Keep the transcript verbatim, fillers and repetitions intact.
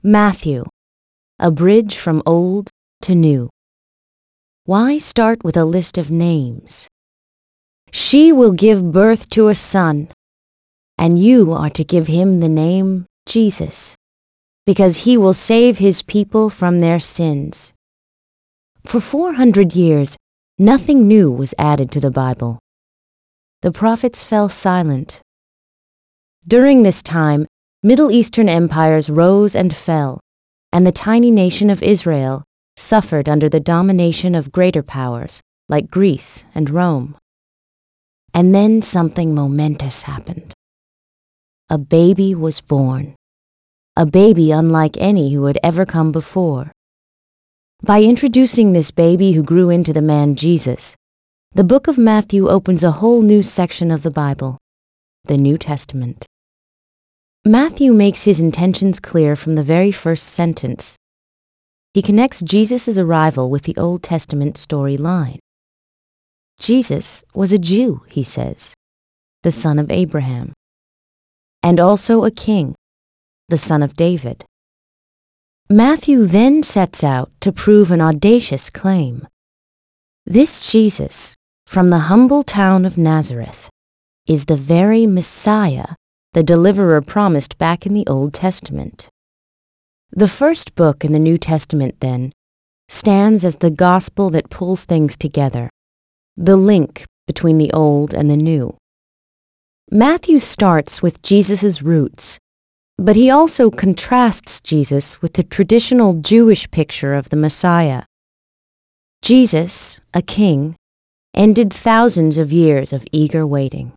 Matthew, a bridge from old to new. Why start with a list of names? She will give birth to a son, and you are to give him the name Jesus, because he will save his people from their sins. For four hundred years, nothing new was added to the Bible. The prophets fell silent. During this time, Middle Eastern empires rose and fell, and the tiny nation of Israel suffered under the domination of greater powers like Greece and Rome. And then something momentous happened. A baby was born, a baby unlike any who had ever come before. By introducing this baby who grew into the man Jesus, the book of Matthew opens a whole new section of the Bible, the New Testament. Matthew makes his intentions clear from the very first sentence. He connects Jesus' arrival with the Old Testament storyline. Jesus was a Jew, he says, the son of Abraham, and also a king, the son of David. Matthew then sets out to prove an audacious claim. This Jesus, from the humble town of Nazareth, is the very Messiah the deliverer promised back in the Old Testament. The first book in the New Testament, then, stands as the gospel that pulls things together, the link between the old and the new. Matthew starts with Jesus' roots, but he also contrasts Jesus with the traditional Jewish picture of the Messiah. Jesus, a king, ended thousands of years of eager waiting.